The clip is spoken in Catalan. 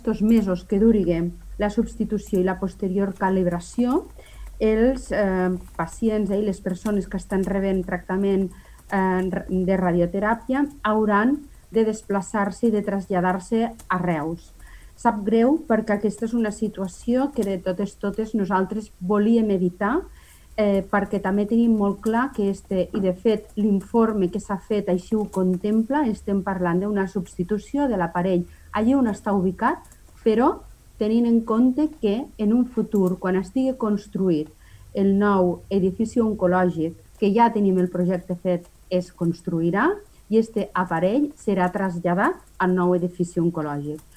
aquests mesos que duriguem la substitució i la posterior calibració, els pacients i les persones que estan rebent tractament de radioteràpia hauran de desplaçar-se i de traslladar-se a Reus. Sap greu perquè aquesta és una situació que de totes nosaltres volíem evitar, perquè també tenim molt clar que i de fet l'informe que s'ha fet així ho contempla, estem parlant d'una substitució de l'aparell allí on està ubicat, però tenint en compte que en un futur, quan estigui construït el nou edifici oncològic, que ja tenim el projecte fet, es construirà i aquest aparell serà traslladat al nou edifici oncològic.